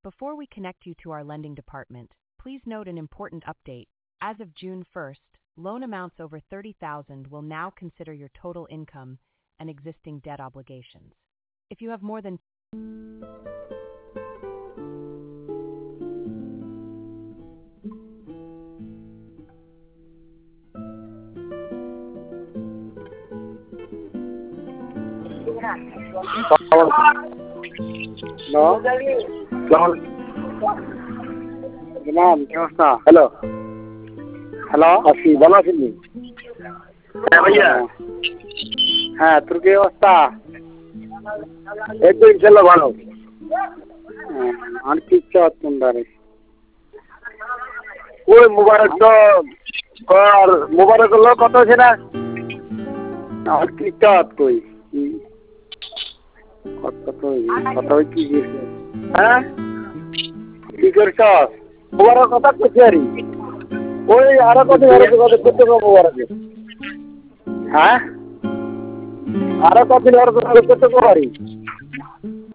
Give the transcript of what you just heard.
Before we connect you to our lending department, please note an important update. As of June 1st, loan amounts over $30,000 will now consider your total income and existing debt obligations. If you have more than hello hello আসি ভালো আছিস হ্যাঁ ভাইয়া হ্যাঁ তোর কি অবস্থা একদম ইনশাআল্লাহ ভালো আর কি চাস তোমরা ওই মোবারক তো কর মোবারক লোক কত আছে না আর কি চাস কই কত কি হ্যাঁ কি করছস মোবারক কথা কইছারি ওই আরো কত কত মোবারক হ্যাঁ আরো কত কত করি